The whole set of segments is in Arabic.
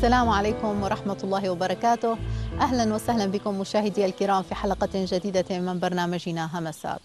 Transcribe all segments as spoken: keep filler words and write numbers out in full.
السلام عليكم ورحمة الله وبركاته. أهلا وسهلا بكم مشاهدي الكرام في حلقة جديدة من برنامجنا همسات.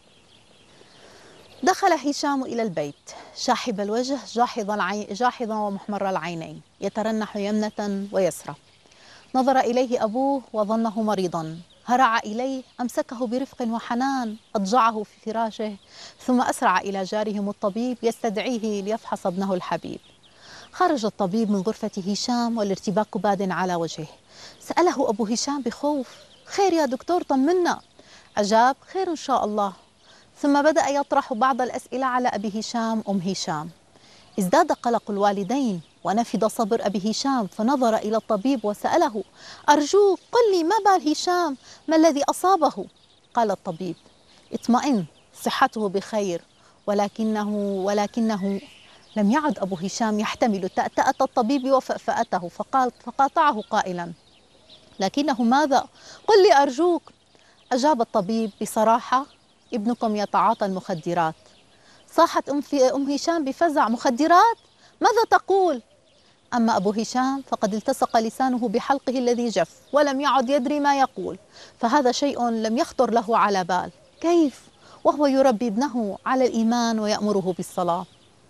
دخل هشام إلى البيت شاحب الوجه جاحظ العين جاحظا ومحمر العينين، يترنح يمنة ويسرى. نظر إليه أبوه وظنه مريضا، هرع إليه، أمسكه برفق وحنان، أضجعه في فراشه، ثم أسرع إلى جارهم الطبيب يستدعيه ليفحص ابنه الحبيب. خرج الطبيب من غرفة هشام والارتباك باد على وجهه. سأله أبو هشام بخوف: خير يا دكتور، طمنا. أجاب: خير إن شاء الله. ثم بدأ يطرح بعض الأسئلة على أبي هشام أم هشام. ازداد قلق الوالدين ونفد صبر أبي هشام، فنظر إلى الطبيب وسأله: أرجوك قل لي ما بال هشام، ما الذي أصابه؟ قال الطبيب: اطمئن، صحته بخير، ولكنه ولكنه لم يعد أبو هشام يحتمل تأتأة الطبيب وفأفأته، فقال فقاطعه قائلا: لكنه ماذا؟ قل لي أرجوك. أجاب الطبيب بصراحة: ابنكم يتعاطى المخدرات. صاحت أم, في أم هشام بفزع: مخدرات؟ ماذا تقول؟ أما أبو هشام فقد التصق لسانه بحلقه الذي جف ولم يعد يدري ما يقول، فهذا شيء لم يخطر له على بال. كيف وهو يربي ابنه على الإيمان ويأمره بالصلاة؟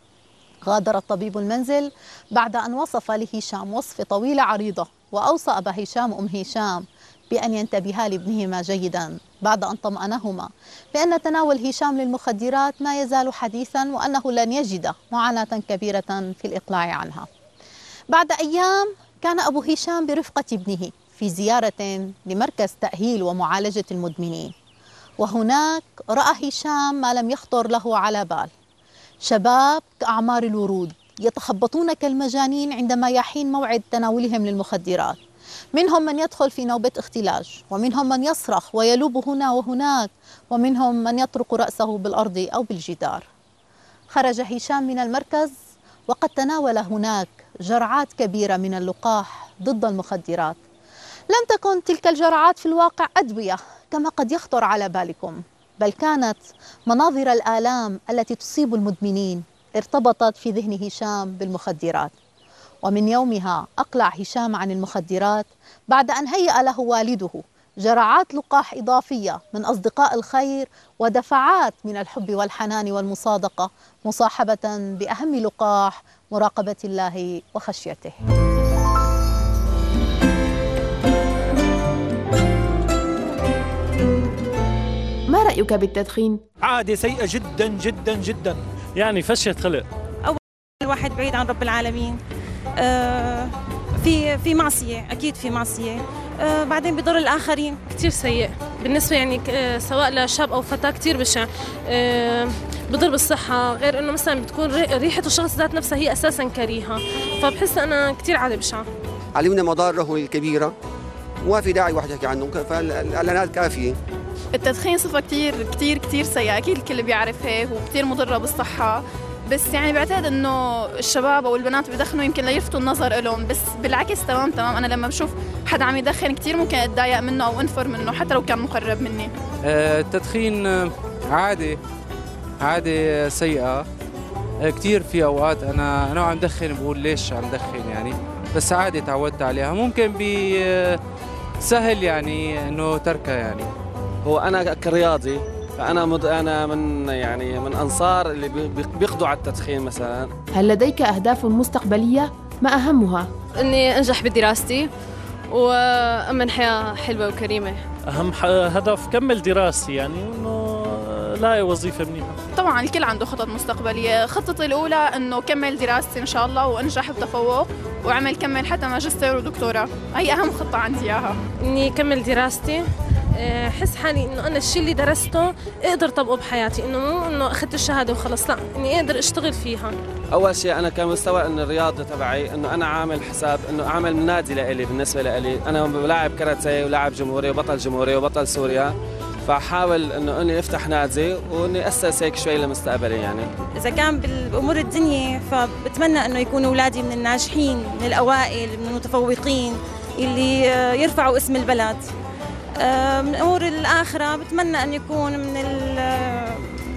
غادر الطبيب المنزل بعد أن وصف لهشام وصفة طويلة عريضة، وأوصى أبا هشام أم هشام بأن ينتبها لابنهما جيدا بعد أن طمأنهما بأن تناول هشام للمخدرات ما يزال حديثا، وأنه لن يجد معاناة كبيرة في الإقلاع عنها. بعد أيام كان أبو هشام برفقة ابنه في زيارة لمركز تأهيل ومعالجة المدمنين، وهناك رأى هشام ما لم يخطر له على بال: شباب كأعمار الورود يتخبطون كالمجانين عندما يحين موعد تناولهم للمخدرات. منهم من يدخل في نوبة اختلاج، ومنهم من يصرخ ويلوب هنا وهناك، ومنهم من يطرق رأسه بالأرض أو بالجدار. خرج هشام من المركز وقد تناول هناك جرعات كبيرة من اللقاح ضد المخدرات. لم تكن تلك الجرعات في الواقع أدوية كما قد يخطر على بالكم، بل كانت مناظر الآلام التي تصيب المدمنين ارتبطت في ذهن هشام بالمخدرات. ومن يومها أقلع هشام عن المخدرات بعد أن هيأ له والده جرعات لقاح إضافية من أصدقاء الخير ودفعات من الحب والحنان والمصادقة، مصاحبة بأهم لقاح: مراقبة الله وخشيته. ما رأيك بالتدخين؟ عادة سيئة جدا جدا جدا، يعني فشية خلق. أول الواحد بعيد عن رب العالمين، آه في في معصية، أكيد في معصية، آه بعدين بضر الآخرين. كتير سيء بالنسبة يعني آه سواء لشاب أو فتاة، كتير بشع، آه بضر بالصحة، غير إنه مثلا بتكون ريحة الشخص ذات نفسها هي أساسا كريهة، فبحس أنا كتير عادة بشعة. علمنا مضاره الكبيرة وما في داعي واحد يحكي عنه، فالإعلانات كافية. التدخين صفة كتير كتير كتير سيئة، أكيد الكل بيعرف هيك، وكتير مضرة بالصحة، بس يعني بعتقد إنه الشباب أو البنات بيدخنوا يمكن ليلفتوا النظر إلهم، بس بالعكس تمام تمام. أنا لما بشوف حدا عم يدخن كتير ممكن أتضايق منه أو أنفر منه حتى لو كان مقرب مني. التدخين عادي عادي سيئة كتير. في أوقات أنا أنا عم دخن بقول ليش عم دخن يعني، بس عادي تعودت عليها. ممكن بسهل يعني إنه تركها يعني. هو أنا كرياضي فأنا مد... أنا من يعني من أنصار اللي بيقضوا على التدخين مثلا. هل لديك أهداف مستقبلية؟ ما أهمها؟ إني أنجح بدراستي وأمن حياة حلوة وكريمة. أهم هدف كمل دراستي يعني، وإنه لاقي وظيفة منيحة. طبعا الكل عنده خطط مستقبلية. خطتي الأولى إنه كمل دراستي إن شاء الله وأنجح بتفوق وأعمل كمل حتى ماجستير ودكتوراه، هي أهم خطة عندي إياها. إني كمل دراستي، حس حالي إنه أنا الشيء اللي درسته أقدر طبقه بحياتي، إنه مو إنه أخذت الشهادة وخلص، لا، إني أقدر أشتغل فيها. أول شيء أنا كمستوى إن الرياضة تبعي إنه أنا عامل حساب إنه أعمل نادي لإلي. بالنسبة لإلي أنا لاعب كاراتيه ولاعب جمهوري وبطل جمهوري وبطل سوريا، فحاول إنه إني أفتح نادي وإني أسس هيك شوي لمستقبلي يعني. إذا كان بالأمور الدنيا فبتمنى إنه يكونوا أولادي من الناجحين، من الأوائل، من المتفوقين اللي يرفعوا اسم البلد. من أمور الآخرة بتمنى أن يكون من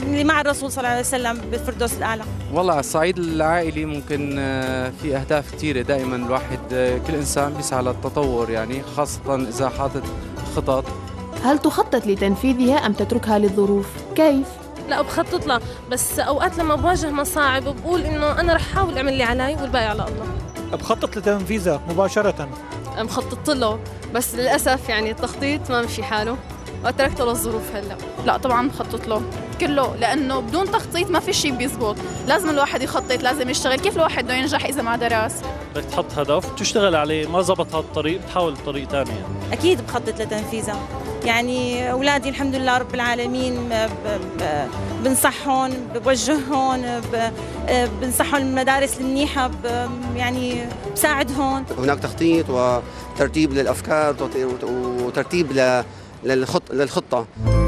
اللي مع الرسول صلى الله عليه وسلم بالفردوس الأعلى. والله على الصعيد العائلي ممكن في أهداف كثيرة. دائما الواحد كل إنسان بيسعى للتطور، يعني خاصة إذا حاطط خطط. هل تخطط لتنفيذها أم تتركها للظروف؟ كيف؟ لا بخطط لها، بس أوقات لما بواجه مصاعب بقول إنه أنا رح أحاول أعمل اللي علي والباقي على الله. بخطط لتنفيذها مباشرة. مخطط له بس للأسف يعني التخطيط ما مشي حاله وتركته للظروف هلا. لا طبعا بخطط له كله، لأنه بدون تخطيط ما في شيء بيزبط. لازم الواحد يخطط، لازم يشتغل. كيف الواحد بده ينجح إذا ما درس؟ بدك تحط هدف وتشتغل عليه، ما زبط هذا الطريق بتحاول بطريق ثاني. يعني أكيد بخطط لتنفيذها. يعني أولادي الحمد لله رب العالمين بنصحهم، بوجههم، بنصحهم المدارس المنيحة، يعني بساعدهم. هناك تخطيط وترتيب للأفكار وترتيب للخطة.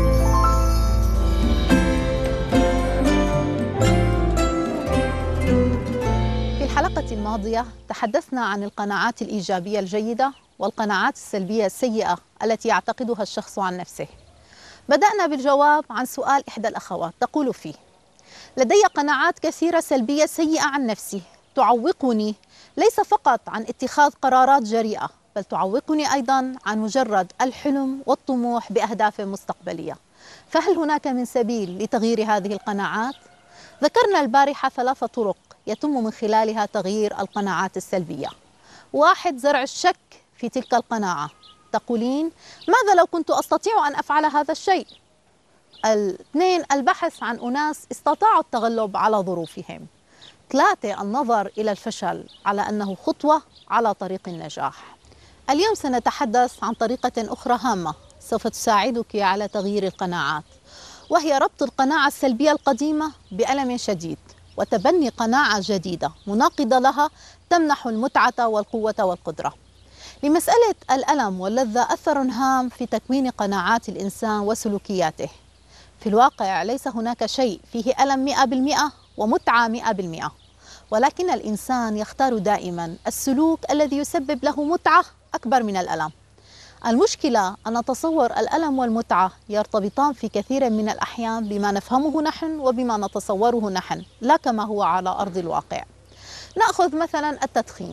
في الحلقة الماضية تحدثنا عن القناعات الإيجابية الجيدة والقناعات السلبية السيئة التي يعتقدها الشخص عن نفسه. بدأنا بالجواب عن سؤال إحدى الأخوات تقول فيه: لدي قناعات كثيرة سلبية سيئة عن نفسي تعوقني ليس فقط عن اتخاذ قرارات جريئة، بل تعوقني أيضا عن مجرد الحلم والطموح بأهداف مستقبلية. فهل هناك من سبيل لتغيير هذه القناعات؟ ذكرنا البارحة ثلاث طرق يتم من خلالها تغيير القناعات السلبية. واحد، زرع الشك في تلك القناعة. تقولين: ماذا لو كنت أستطيع أن أفعل هذا الشيء؟ اثنين، البحث عن أناس استطاعوا التغلب على ظروفهم. ثلاثة، النظر إلى الفشل على أنه خطوة على طريق النجاح. اليوم سنتحدث عن طريقة أخرى هامة سوف تساعدك على تغيير القناعات، وهي ربط القناعة السلبية القديمة بألم شديد وتبني قناعة جديدة مناقضة لها تمنح المتعة والقوة والقدرة. لمسألة الألم واللذة أثر هام في تكوين قناعات الإنسان وسلوكياته. في الواقع ليس هناك شيء فيه ألم مئة بالمئة ومتعة مئة بالمئة، ولكن الإنسان يختار دائما السلوك الذي يسبب له متعة أكبر من الألم. المشكلة أن نتصور الألم والمتعة يرتبطان في كثير من الأحيان بما نفهمه نحن وبما نتصوره نحن، لا كما هو على أرض الواقع. نأخذ مثلا التدخين.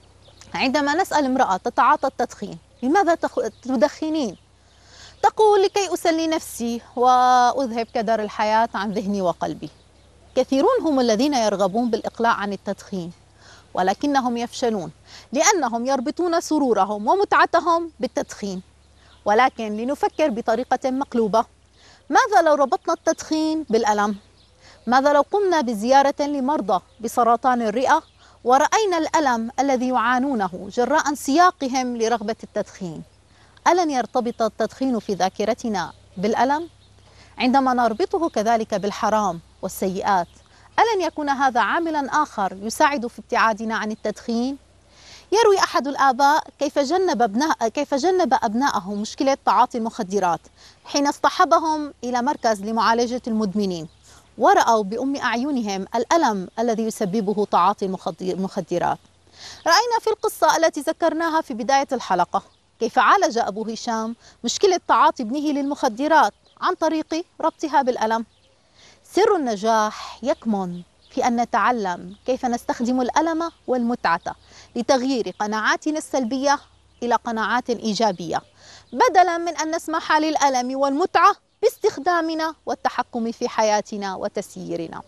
عندما نسأل امرأة تتعاطى التدخين: لماذا تدخنين؟ تقول: لكي أسلي نفسي وأذهب كدر الحياة عن ذهني وقلبي. كثيرون هم الذين يرغبون بالإقلاع عن التدخين، ولكنهم يفشلون لأنهم يربطون سرورهم ومتعتهم بالتدخين. ولكن لنفكر بطريقة مقلوبة: ماذا لو ربطنا التدخين بالألم؟ ماذا لو قمنا بزيارة لمرضى بسرطان الرئة ورأينا الألم الذي يعانونه جراء انسياقهم لرغبة التدخين؟ ألن يرتبط التدخين في ذاكرتنا بالألم؟ عندما نربطه كذلك بالحرام والسيئات، ألن يكون هذا عاملا آخر يساعد في ابتعادنا عن التدخين؟ يروي أحد الآباء كيف جنب أبناء كيف جنب أبنائه مشكلة تعاطي المخدرات حين اصطحبهم إلى مركز لمعالجة المدمنين، ورأوا بأم أعينهم الألم الذي يسببه تعاطي المخدرات. رأينا في القصة التي ذكرناها في بداية الحلقة كيف عالج أبو هشام مشكلة تعاطي ابنه للمخدرات عن طريق ربطها بالألم. سر النجاح يكمن في أن نتعلم كيف نستخدم الألم والمتعة لتغيير قناعاتنا السلبية إلى قناعات إيجابية، بدلا من أن نسمح للألم والمتعة باستخدامنا والتحكم في حياتنا وتسييرنا.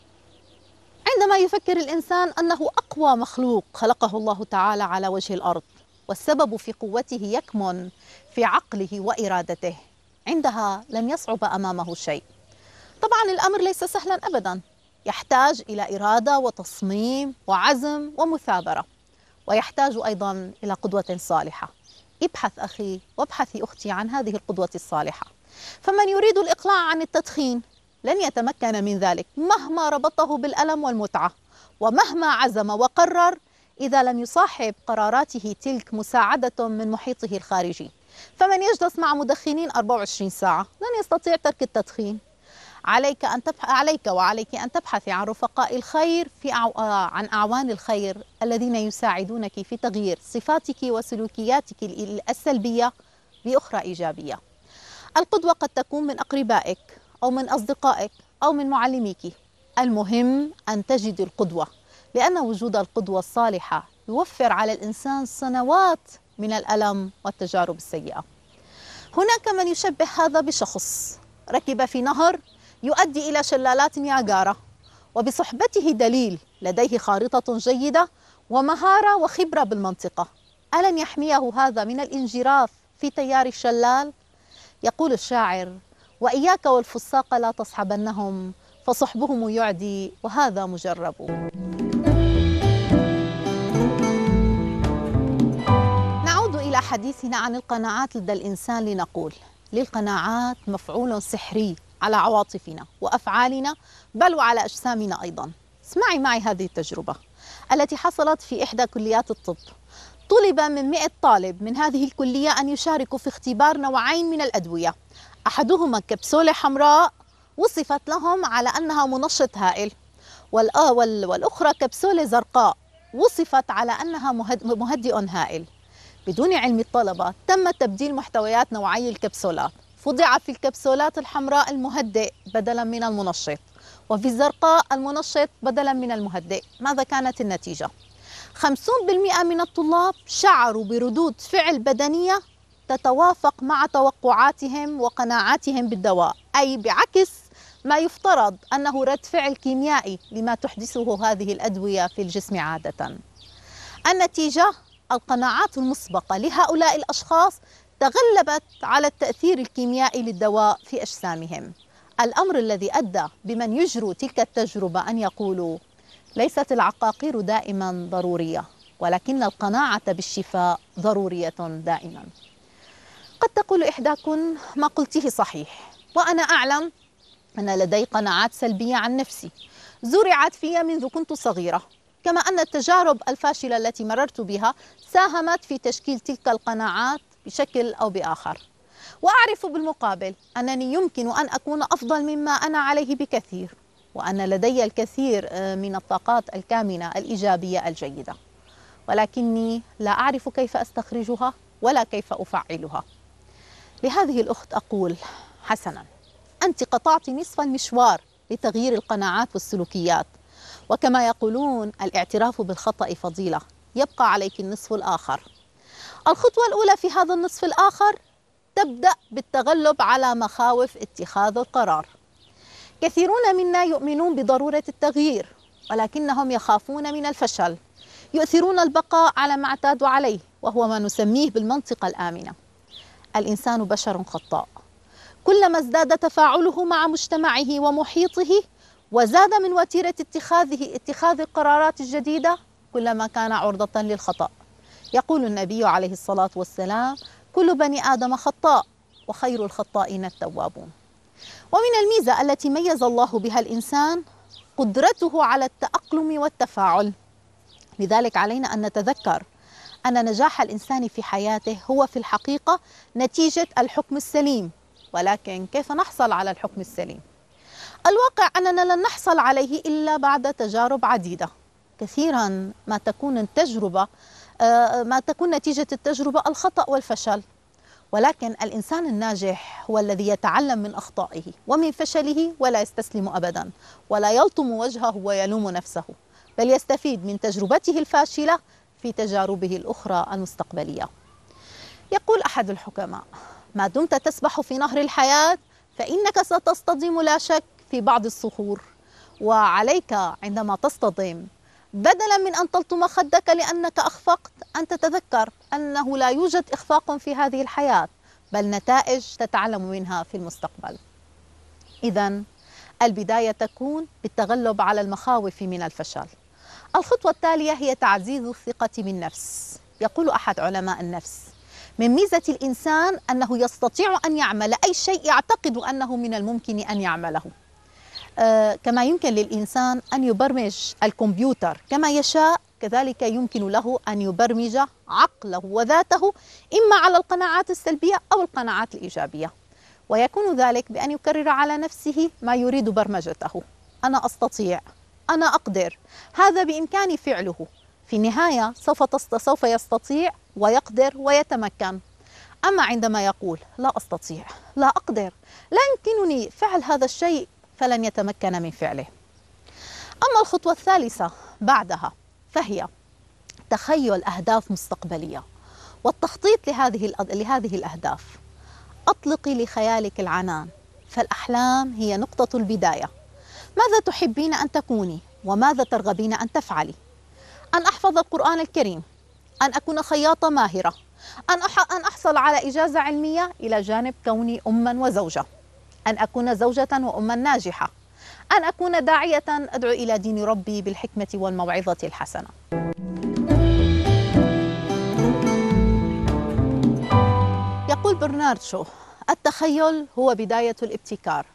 عندما يفكر الإنسان أنه أقوى مخلوق خلقه الله تعالى على وجه الأرض، والسبب في قوته يكمن في عقله وإرادته، عندها لن يصعب أمامه شيء. طبعا الأمر ليس سهلا أبدا، يحتاج إلى إرادة وتصميم وعزم ومثابرة، ويحتاج أيضا إلى قدوة صالحة. ابحث أخي وابحثي أختي عن هذه القدوة الصالحة. فمن يريد الإقلاع عن التدخين لن يتمكن من ذلك مهما ربطه بالألم والمتعة، ومهما عزم وقرر إذا لم يصاحب قراراته تلك مساعدة من محيطه الخارجي. فمن يجلس مع مدخنين أربعة وعشرين ساعة لن يستطيع ترك التدخين. عليك أن تبح... عليك وعليك أن تبحثي عن رفقاء الخير في أع... عن أعوان الخير الذين يساعدونك في تغيير صفاتك وسلوكياتك السلبية بأخرى إيجابية. القدوة قد تكون من أقربائك أو من أصدقائك أو من معلميك، المهم أن تجد القدوة، لأن وجود القدوة الصالحة يوفر على الإنسان سنوات من الألم والتجارب السيئة. هناك من يشبه هذا بشخص ركب في نهر يؤدي إلى شلالات نياجارا، وبصحبته دليل لديه خارطة جيدة ومهارة وخبرة بالمنطقة، ألن يحميه هذا من الانجراف في تيار الشلال؟ يقول الشاعر: وإياك والفساق لا تصحبنهم فصحبهم يعدي وهذا مجرب. نعود إلى حديثنا عن القناعات لدى الإنسان لنقول: للقناعات مفعول سحري على عواطفنا وأفعالنا بل وعلى أجسامنا أيضا. اسمعي معي هذه التجربة التي حصلت في إحدى كليات الطب. طلب من مئة طالب من هذه الكلية أن يشاركوا في اختبار نوعين من الأدوية، أحدهما كبسولة حمراء وصفت لهم على أنها منشط هائل، والأخرى كبسولة زرقاء وصفت على أنها مهدئ هائل. بدون علم الطلبة تم تبديل محتويات نوعي الكبسولات، وضع في الكبسولات الحمراء المهدئ بدلا من المنشط، وفي الزرقاء المنشط بدلا من المهدئ. ماذا كانت النتيجة؟ خمسين بالمئة من الطلاب شعروا بردود فعل بدنية تتوافق مع توقعاتهم وقناعاتهم بالدواء، أي بعكس ما يفترض أنه رد فعل كيميائي لما تحدثه هذه الأدوية في الجسم عادة. النتيجة: القناعات المسبقة لهؤلاء الأشخاص تغلبت على التأثير الكيميائي للدواء في أجسامهم، الأمر الذي أدى بمن يجروا تلك التجربة أن يقولوا: ليست العقاقير دائما ضرورية، ولكن القناعة بالشفاء ضرورية دائما. قد تقول إحداكن: ما قلته صحيح، وأنا أعلم أن لدي قناعات سلبية عن نفسي زرعت في منذ كنت صغيرة، كما أن التجارب الفاشلة التي مررت بها ساهمت في تشكيل تلك القناعات بشكل أو بآخر. وأعرف بالمقابل أنني يمكن أن أكون أفضل مما أنا عليه بكثير، وأن لدي الكثير من الطاقات الكامنة الإيجابية الجيدة، ولكني لا أعرف كيف أستخرجها ولا كيف أفعلها. لهذه الأخت أقول: حسنا، أنت قطعت نصف المشوار لتغيير القناعات والسلوكيات، وكما يقولون: الاعتراف بالخطأ فضيلة، يبقى عليك النصف الآخر. الخطوة الأولى في هذا النصف الآخر تبدأ بالتغلب على مخاوف اتخاذ القرار. كثيرون منا يؤمنون بضرورة التغيير، ولكنهم يخافون من الفشل، يؤثرون البقاء على ما اعتادوا عليه، وهو ما نسميه بالمنطقة الآمنة. الإنسان بشر خطاء، كلما ازداد تفاعله مع مجتمعه ومحيطه وزاد من وتيرة اتخاذه اتخاذ القرارات الجديدة، كلما كان عرضة للخطأ. يقول النبي عليه الصلاة والسلام: كل بني آدم خطاء وخير الخطائين التوابون. ومن الميزة التي ميز الله بها الإنسان قدرته على التأقلم والتفاعل. لذلك علينا أن نتذكر أن نجاح الإنسان في حياته هو في الحقيقة نتيجة الحكم السليم، ولكن كيف نحصل على الحكم السليم؟ الواقع أننا لن نحصل عليه إلا بعد تجارب عديدة. كثيرا ما تكون التجربة ما تكون نتيجة التجربة الخطأ والفشل، ولكن الإنسان الناجح هو الذي يتعلم من أخطائه ومن فشله ولا يستسلم أبدا، ولا يلطم وجهه ويلوم نفسه، بل يستفيد من تجربته الفاشلة في تجاربه الأخرى المستقبلية. يقول أحد الحكماء: ما دمت تسبح في نهر الحياة فإنك ستصطدم لا شك في بعض الصخور، وعليك عندما تصطدم بدلا من أن تلطم خدك لأنك أخفقت أن تتذكر أنه لا يوجد إخفاق في هذه الحياة، بل نتائج تتعلم منها في المستقبل. إذن البداية تكون بالتغلب على المخاوف من الفشل. الخطوة التالية هي تعزيز الثقة بالنفس. يقول أحد علماء النفس: من ميزة الإنسان أنه يستطيع أن يعمل أي شيء يعتقد أنه من الممكن أن يعمله. آه كما يمكن للإنسان أن يبرمج الكمبيوتر كما يشاء، كذلك يمكن له أن يبرمج عقله وذاته إما على القناعات السلبية أو القناعات الإيجابية، ويكون ذلك بأن يكرر على نفسه ما يريد برمجته: أنا أستطيع، أنا أقدر، هذا بإمكاني فعله. في النهاية سوف, سوف يستطيع ويقدر ويتمكن. أما عندما يقول لا أستطيع، لا أقدر، لا يمكنني فعل هذا الشيء، فلن يتمكن من فعله. أما الخطوة الثالثة بعدها فهي تخيل أهداف مستقبلية والتخطيط لهذه لهذه الأهداف. أطلقي لخيالك العنان، فالأحلام هي نقطة البداية. ماذا تحبين أن تكوني؟ وماذا ترغبين أن تفعلي؟ أن أحفظ القرآن الكريم، أن أكون خياطة ماهرة، أن أن أحصل على إجازة علمية إلى جانب كوني أما وزوجة، أن أكون زوجة وأما ناجحة، أن أكون داعية أدعو إلى دين ربي بالحكمة والموعظة الحسنة. يقول برنارد شو: التخيل هو بداية الابتكار.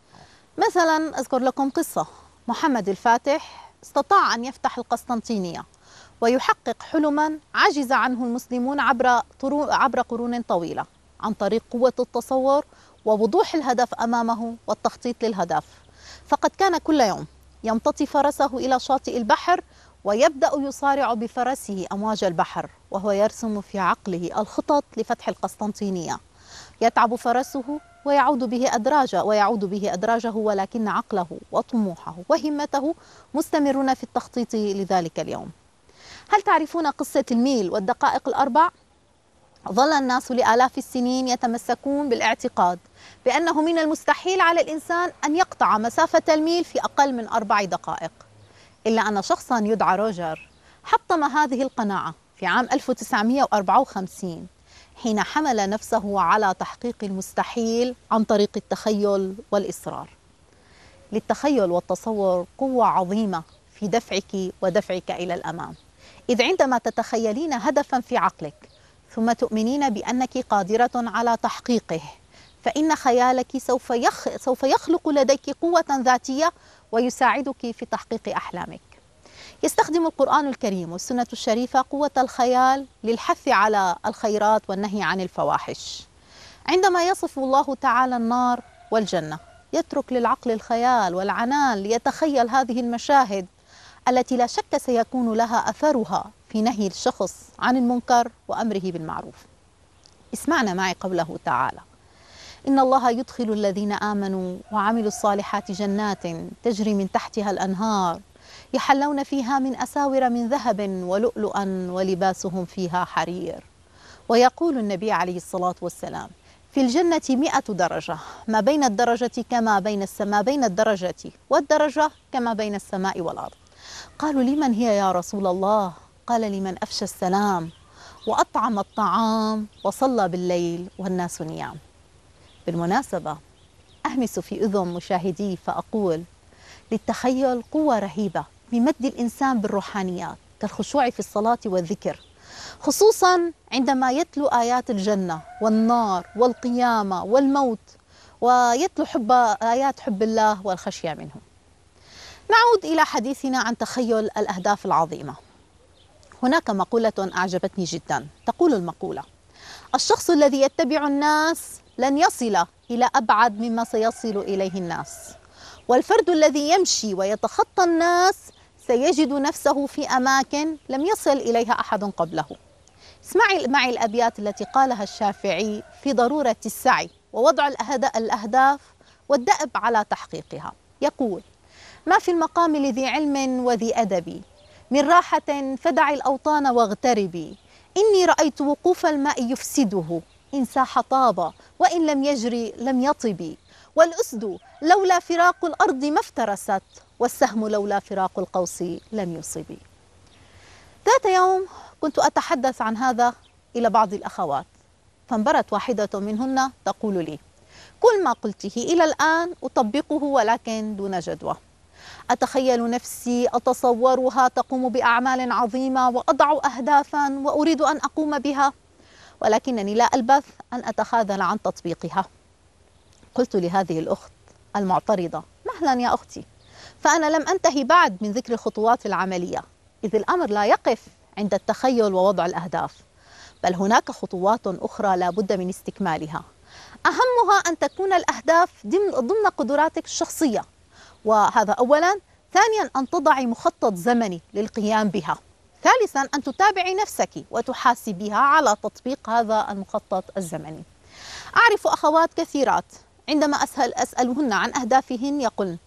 مثلا أذكر لكم قصة. محمد الفاتح استطاع أن يفتح القسطنطينية ويحقق حلما عجز عنه المسلمون عبر عبر قرون طويلة، عن طريق قوة التصور ووضوح الهدف أمامه والتخطيط للهدف. فقد كان كل يوم يمتطي فرسه إلى شاطئ البحر ويبدأ يصارع بفرسه أمواج البحر وهو يرسم في عقله الخطط لفتح القسطنطينية. يتعب فرسه ويعود به أدراجه ويعود به أدراجه ولكن عقله وطموحه وهمته مستمرون في التخطيط لذلك اليوم. هل تعرفون قصة الميل والدقائق الأربع؟ ظل الناس لآلاف السنين يتمسكون بالاعتقاد بأنه من المستحيل على الإنسان أن يقطع مسافة الميل في أقل من أربع دقائق، إلا أن شخصا يدعى روجر حطم هذه القناعة في عام ألف وتسعمئة وأربعة وخمسين حين حمل نفسه على تحقيق المستحيل عن طريق التخيل والإصرار. للتخيل والتصور قوة عظيمة في دفعك ودفعك إلى الأمام، إذ عندما تتخيلين هدفا في عقلك ثم تؤمنين بأنك قادرة على تحقيقه، فإن خيالك سوف يخ... سوف يخلق لديك قوة ذاتية ويساعدك في تحقيق أحلامك. يستخدم القرآن الكريم والسنة الشريفة قوة الخيال للحث على الخيرات والنهي عن الفواحش. عندما يصف الله تعالى النار والجنة يترك للعقل الخيال والعنان ليتخيل هذه المشاهد التي لا شك سيكون لها أثرها في نهي الشخص عن المنكر وأمره بالمعروف. اسمعنا معي قوله تعالى: إن الله يدخل الذين آمنوا وعملوا الصالحات جنات تجري من تحتها الأنهار يحلون فيها من أساور من ذهب ولؤلؤا ولباسهم فيها حرير. ويقول النبي عليه الصلاة والسلام: في الجنة مئة درجة، ما بين الدرجة كما بين السماء بين الدرجة والدرجة كما بين السماء والأرض. قالوا: لمن هي يا رسول الله؟ قال: لمن أفشى السلام وأطعم الطعام وصلى بالليل والناس نيام. بالمناسبة أهمس في أذن مشاهدي فأقول: للتخيل قوة رهيبة بمد الإنسان بالروحانيات كالخشوع في الصلاة والذكر، خصوصا عندما يتلو آيات الجنة والنار والقيامة والموت، ويتلو حب آيات حب الله والخشية منه. نعود إلى حديثنا عن تخيل الأهداف العظيمة. هناك مقولة أعجبتني جدا، تقول المقولة: الشخص الذي يتبع الناس لن يصل إلى أبعد مما سيصل إليه الناس، والفرد الذي يمشي ويتخطى الناس سيجد نفسه في أماكن لم يصل إليها أحد قبله. اسمعي معي الأبيات التي قالها الشافعي في ضرورة السعي ووضع الأهداف والدأب على تحقيقها. يقول: ما في المقام لذي علم وذي أدب من راحة فدعي الأوطان واغتربي، إني رأيت وقوف الماء يفسده، إن ساح طاب وإن لم يجري لم يطب، والأسد لولا فراق الأرض ما افترست، والسهم لولا فراق القوس لم يصب. ذات يوم كنت أتحدث عن هذا إلى بعض الأخوات، فانبرت واحدة منهن تقول لي: كل ما قلته إلى الآن أطبقه ولكن دون جدوى. أتخيل نفسي أتصورها تقوم بأعمال عظيمة وأضع أهدافا وأريد أن أقوم بها، ولكنني لا ألبث أن أتخاذل عن تطبيقها. قلت لهذه الأخت المعترضة: مهلا يا أختي، فأنا لم أنتهي بعد من ذكر الخطوات العملية، إذ الأمر لا يقف عند التخيل ووضع الأهداف، بل هناك خطوات أخرى لا بد من استكمالها، أهمها أن تكون الأهداف ضمن قدراتك الشخصية، وهذا أولا. ثانيا أن تضعي مخطط زمني للقيام بها. ثالثا أن تتابعي نفسك وتحاسبيها على تطبيق هذا المخطط الزمني. أعرف أخوات كثيرات عندما أسأل أسألهن عن أهدافهن يقولن: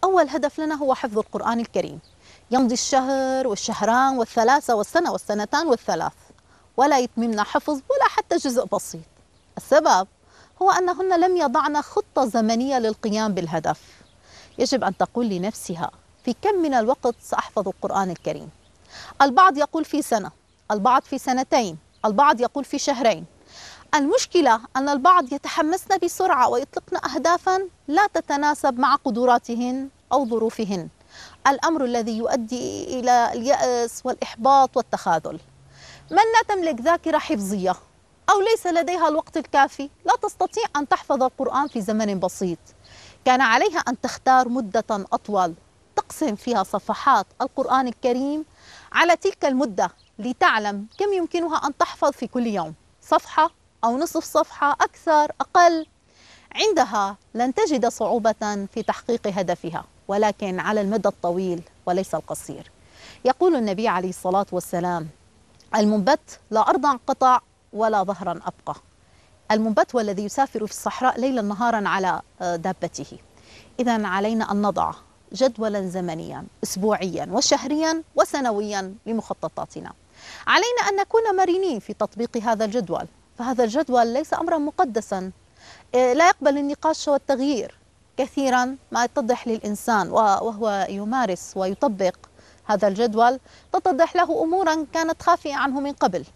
أول هدف لنا هو حفظ القرآن الكريم. يمضي الشهر والشهران والثلاثة والسنة والسنتان والثلاث ولا يتممنا حفظ ولا حتى جزء بسيط. السبب هو أنهن لم يضعن خطة زمنية للقيام بالهدف. يجب أن تقول لنفسها في كم من الوقت سأحفظ القرآن الكريم. البعض يقول في سنة، البعض في سنتين، البعض يقول في شهرين. المشكلة أن البعض يتحمسن بسرعة ويطلقن أهدافا لا تتناسب مع قدراتهن أو ظروفهن، الأمر الذي يؤدي إلى اليأس والإحباط والتخاذل. من لا تملك ذاكرة حفظية أو ليس لديها الوقت الكافي لا تستطيع أن تحفظ القرآن في زمن بسيط. كان عليها أن تختار مدة أطول تقسم فيها صفحات القرآن الكريم على تلك المدة لتعلم كم يمكنها أن تحفظ في كل يوم، صفحة أو نصف صفحة، أكثر أقل. عندها لن تجد صعوبة في تحقيق هدفها، ولكن على المدى الطويل وليس القصير. يقول النبي عليه الصلاة والسلام: المنبت لا أرضا قطع ولا ظهرا أبقى. المنبت هو الذي يسافر في الصحراء ليلا نهارا على دابته. إذن علينا أن نضع جدولا زمنيا أسبوعيا وشهريا وسنويا لمخططاتنا. علينا أن نكون مرنين في تطبيق هذا الجدول، فهذا الجدول ليس أمرا مقدسا لا يقبل النقاش والتغيير. كثيرا ما يتضح للإنسان وهو يمارس ويطبق هذا الجدول تتضح له أمورا كانت خافية عنه من قبل،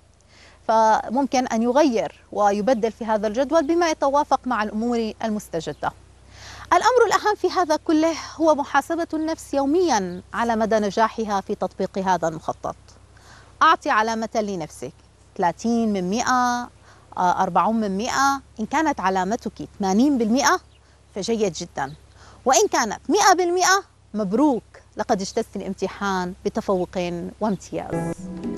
فممكن أن يغير ويبدل في هذا الجدول بما يتوافق مع الأمور المستجدة. الأمر الأهم في هذا كله هو محاسبة النفس يوميا على مدى نجاحها في تطبيق هذا المخطط. أعطي علامة لنفسك ثلاثين من مئة، أربعين من مئة. إن كانت علامتك ثمانين بالمئة فجيد جدا، وإن كانت مئة بالمئة مبروك، لقد اجتزت الامتحان بتفوق وامتياز.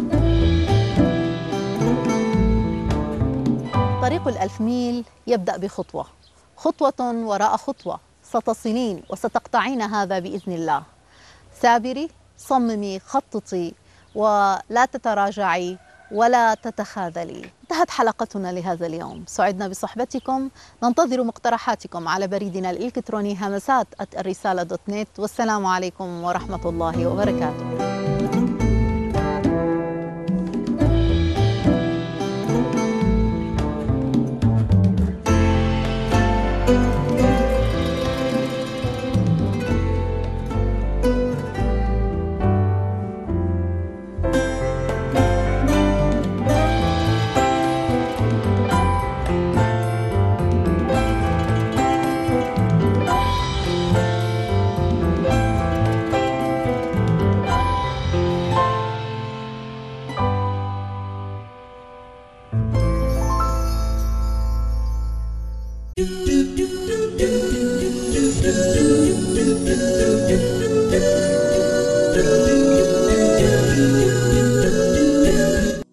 طريق الألف ميل يبدأ بخطوة، خطوة وراء خطوة ستصلين وستقطعين هذا بإذن الله. سابري، صممي، خططي، ولا تتراجعي ولا تتخاذلي. انتهت حلقتنا لهذا اليوم، سعدنا بصحبتكم. ننتظر مقترحاتكم على بريدنا الإلكتروني همسات آت الرسالة دوت نت. والسلام عليكم ورحمة الله وبركاته. do do do